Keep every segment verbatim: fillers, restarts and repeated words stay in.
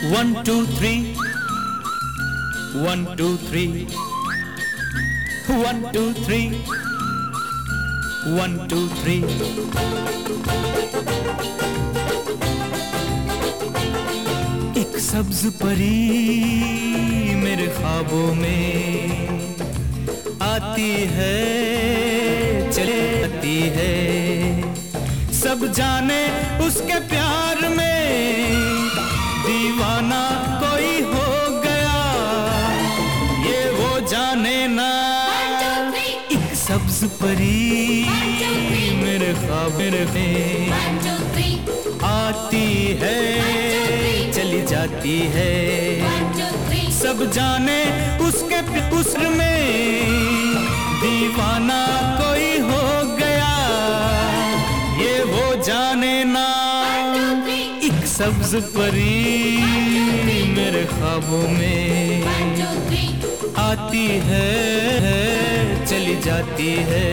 One, two, three. One, two, three. One, two, three. One, two, three. एक सब्ज परी मेरे ख्वाबों में आती है, चले आती है। सब जाने उसके प्यार में दीवाना कोई हो गया, ये वो जाने ना। एक सब्ज परी मेरे ख्वाब में आती है, चली जाती है। सब जाने उसके उस्र में दीवाना कोई हो गया, ये वो जाने ना। एक सब्ज परी मेरे ख्वाबों में आती है, चली जाती है।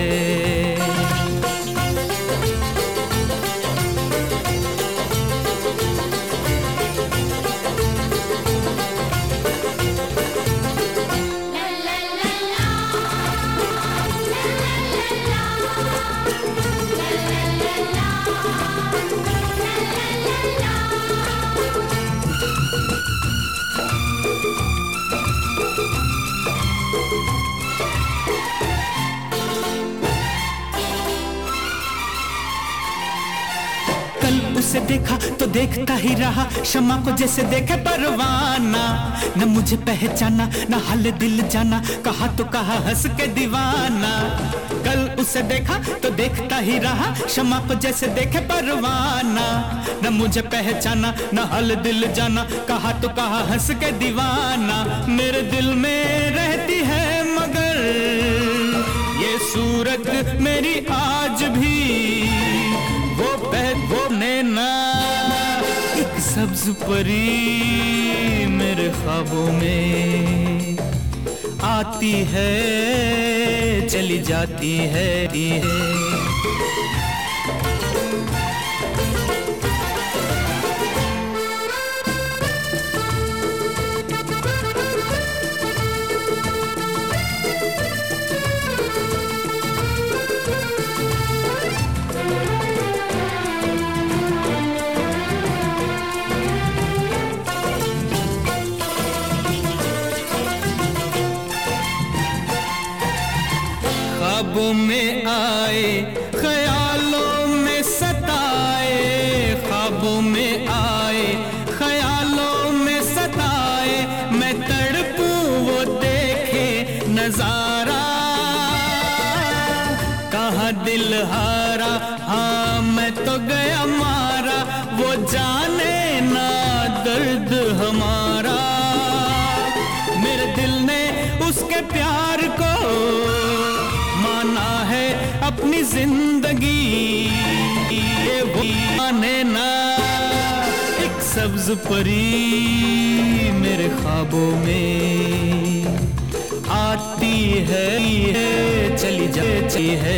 उसे देखा तो देखता ही रहा, शमा को जैसे देखे परवाना। न मुझे पहचाना न हाल दिल जाना, कहा तो कहा हंस के दीवाना। कल उसे देखा तो देखता ही रहा, शमा को जैसे देखे परवाना। न मुझे पहचाना न हाल दिल जाना, कहा तो कहा हंस के दीवाना। मेरे दिल में रहती है मगर ये सूरत मेरी आज भी, वो वो नैना। एक सब्ज परी मेरे ख्वाबों में आती है, चली जाती है। ख्वाबों में आए, ख्यालों में सताए। ख्वाबों में आए, ख्यालों में सताए। मैं तड़पूं वो देखे नजारा, कहाँ दिल हारा। हाँ मैं तो गया मारा, वो जाने ना दर्द हमारा। मेरे दिल ने उसके प्यार को माना है अपनी जिंदगी, ये वो माने ना। एक सब्ज परी मेरे ख्वाबों में आती है, चली जाती है।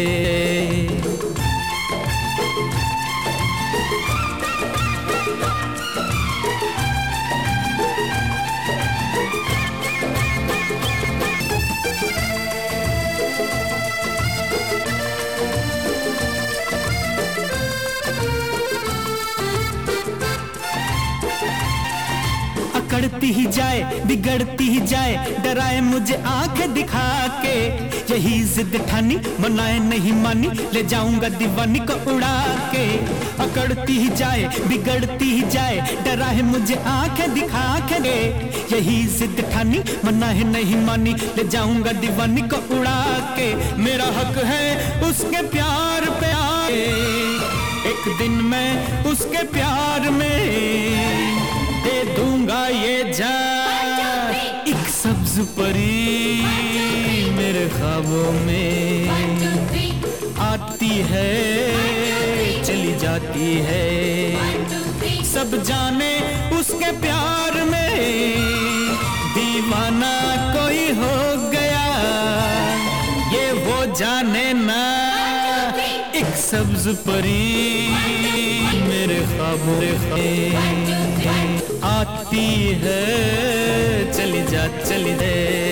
अकड़ती ही जाए, बिगड़ती ही जाए, डराए मुझे आंखें दिखा के। यही जिद ठानी, मनाए नहीं मानी, ले जाऊंगा दीवानी को उड़ा के। अकड़ती ही जाए, बिगड़ती ही जाए, डराए मुझे आंखें दिखा के। यही जिद ठानी, मनाए नहीं मानी, ले जाऊंगा दीवानी को उड़ा के। मेरा हक है उसके प्यार पे आए, एक दिन मैं उसके प्यार में दे दूंगा ये जान। एक सब्ज परी मेरे ख्वाबों में आती है, चली जाती है। सब जाने उसके प्यार में दीवाना कोई हो गया, ये वो जाने ना। एक सब्ज परी मेरे ख्वाबों में आती है चली जा चली दे।